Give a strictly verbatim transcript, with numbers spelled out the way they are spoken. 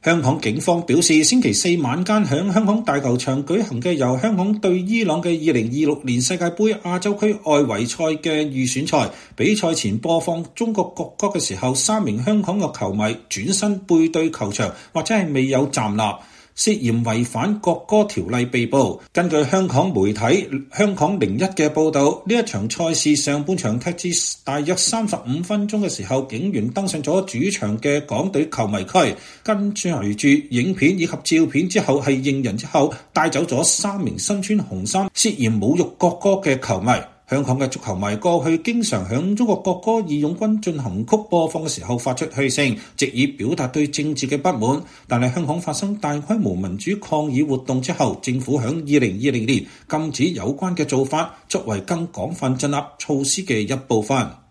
香港警方表示，星期四晚間響香港大球場舉行嘅由香港對伊朗嘅二零二六年世界盃亞洲區外圍賽嘅預選賽，比賽前播放中國國歌嘅時候，三名香港嘅球迷轉身背對球場，或者係未有站立，涉嫌違反國歌條例被捕。根據香港媒體香港零一嘅報導，呢一場賽事上半場踢至大約三十五分鐘嘅時候，警員登上咗主場嘅港隊球迷區，跟隨住影片以及照片之後係認人之後，帶走咗三名身穿紅衫涉嫌侮辱國歌嘅球迷。香港嘅足球迷過去經常響中國國歌義勇軍進行曲播放嘅時候發出噓聲，藉以表達對政治嘅不滿。但係香港發生大規模民主抗議活動之後，政府響二零二零年禁止有關嘅做法，作為更廣泛鎮壓措施嘅一部分。